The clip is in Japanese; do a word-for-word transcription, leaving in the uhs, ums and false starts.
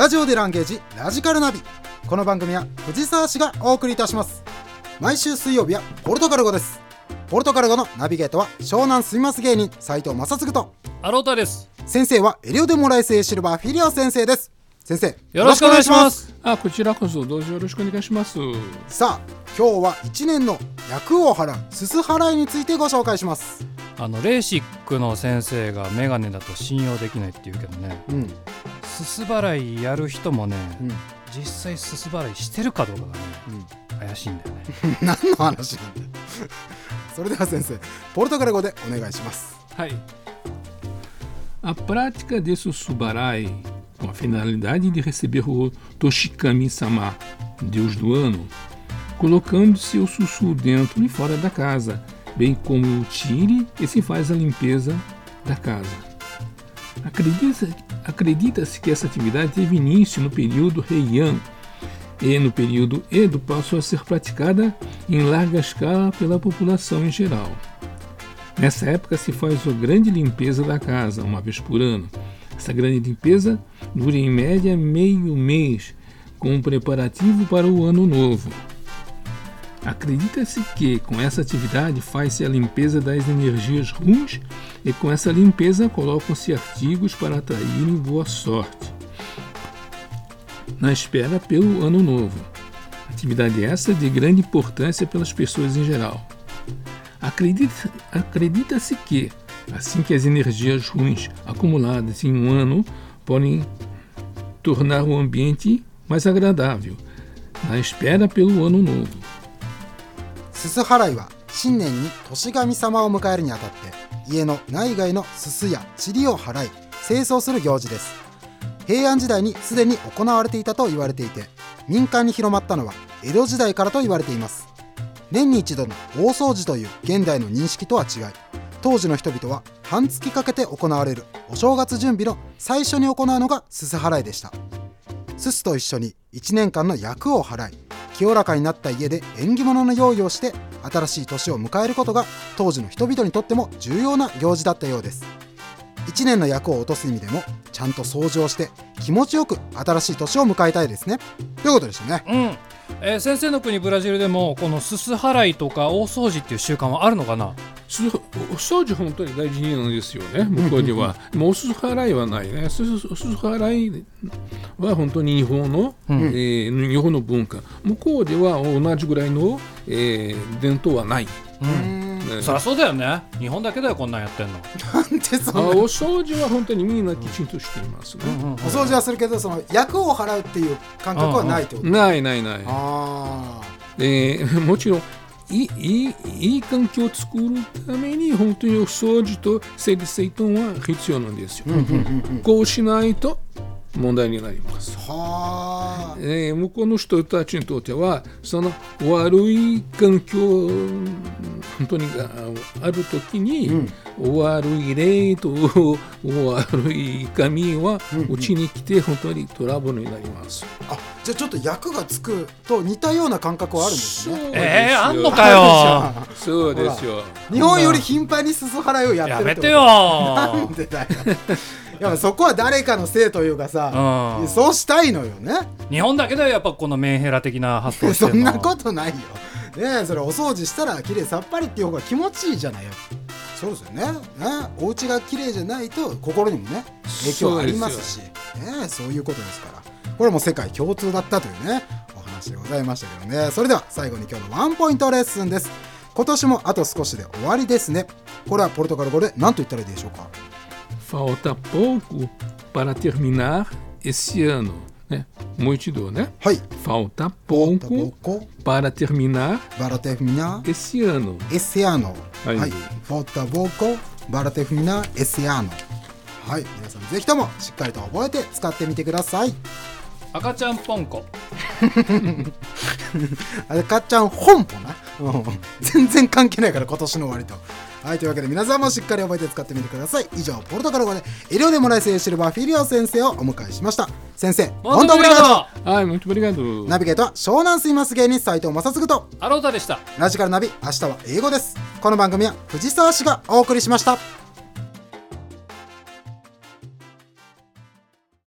ラジオでランゲージラジカルナビ。この番組は藤沢市がお送りいたします。毎週水曜日はポルトガル語です。ポルトガル語のナビゲートは湘南住みます芸人斉藤正嗣とアロータです。 先生はエリオデモライス・エシルバー・フィリオ先生です。先生よろしくお願いします。 あ、こちらこそどうぞよろしくお願いします。 さあ今日は一年の厄を払うすす払いについてご紹介します。 あのレーシックの先生がメガネだと信用できないって言うけどね、うん、すす払いやる人もね、うん、実際すす払いしてるかどうかがね、うん、怪しいんだよね何の話なんだよそれでは先生ポルトガル語でお願いします。 はい。A prática de sussubarai com a finalidade de receber o Toshikami-sama, Deus do ano, colocando seu sussu dentro e fora da casa, bem como o tire e se faz a limpeza da casa. Acredita, acredita-se que essa atividade teve início no período Heian e no período Edo passou a ser praticada em larga escala pela população em geral. Nessa época se faz a grande limpeza da casa, uma vez por ano. Essa grande limpeza dura em média meio mês, com um preparativo para o ano novo. Acredita-se que com essa atividade faz-se a limpeza das energias ruins e com essa limpeza colocam-se artigos para atraírem boa sorte, na espera pelo ano novo. Atividade essa de grande importância pelas pessoas em geral. Acredita, acredita-se que, assim que as energias ruins acumuladas em um ano podem tornar o ambiente mais agradável, na espera pelo ano novo. すす払いは新年に年神様を迎えるにあたって家の内外のすすや塵を払い清掃する行事です。平安時代にすでに行われていたと言われていて、民間に広まったのは江戸時代からと言われています。年に一度の大掃除という現代の認識とは違い、当時の人々は半月かけて行われるお正月準備の最初に行うのがすす払いでした。すすと一緒にいちねんかんの厄を払い、清らかになった家で縁起物の用意をして新しい年を迎えることが当時の人々にとっても重要な行事だったようです。いちねんの厄を落とす意味でもちゃんと掃除をして気持ちよく新しい年を迎えたいですねということでしたね。 うん、えー、先生の国ブラジルでもこのすす払いとか大掃除っていう習慣はあるのかな。 お掃除本当に大事なんですよね、向こうでは。もうおすす払いはないね。すす払いは本当に日本の、うん、えー、日本の文化。向こうでは同じぐらいの、えー、伝統はない。 うん、ね、そりゃそうだよね。日本だけだよこんなんやってんの。 なんでそんな。 あ、お掃除は本当にみんなきちんとしていますね。うんうんうん、 お掃除はするけどその厄を払うっていう感覚はないってこと。 ないないない。 あ、 えー、もちろんいい、いい、いい環境を作るために本当にお掃除と整理整頓は必要なんですよ。うんうんうんうん、こうしないと問題になります。は、えー、向こうの人たちにとってはその悪い環境本当にあるときに、うん、悪い霊と悪い神はうちに来て本当にトラブルになります。 あ、じゃあちょっと役がつくと似たような感覚はあるんですね。 えー、あんのかよ。 そうですよ。 日本より頻繁にすす払いをやってるってこと。 やめてよ。 なんでだよいやそこは誰かのせいというかさ、うん、そうしたいのよね。 日本だけではやっぱこのメンヘラ的な発想してるの。 そんなことないよ、ね、それお掃除したらきれいさっぱりっていう方が気持ちいいじゃないよ。そうですよ ね, ねお家がきれいじゃないと心にもね影響ありますしね、そういうことですから、これも世界共通だったというねお話でございましたけどね。それでは最後に今日のワンポイントレッスンです。今年もあと少しで終わりですね。これはポルトガル語で何と言ったらいいでしょうか。 Falta pouco para terminar esse ano, né? Muito, né? Falta pouco para terminar, para terminar esse ano. Esse ano. Falta pouco para terminar esse ano. はい、皆さんぜひともしっかりと覚えて使ってみてください。 赤ちゃんポンコ赤ちゃん本舗な、うん、全然関係ないから今年の終わりと。はい、というわけで皆さんもしっかり覚えて使ってみてください。以上ポルトガル語でエリオデモライス・エシルバー・フィリオ先生をお迎えしました。先生本当にありがとう。 はい、muito obrigado。 ナビゲートは湘南住みます芸人斉藤正嗣とアロータでした。 ラジカルナビ、明日は英語です。この番組は藤沢市がお送りしました。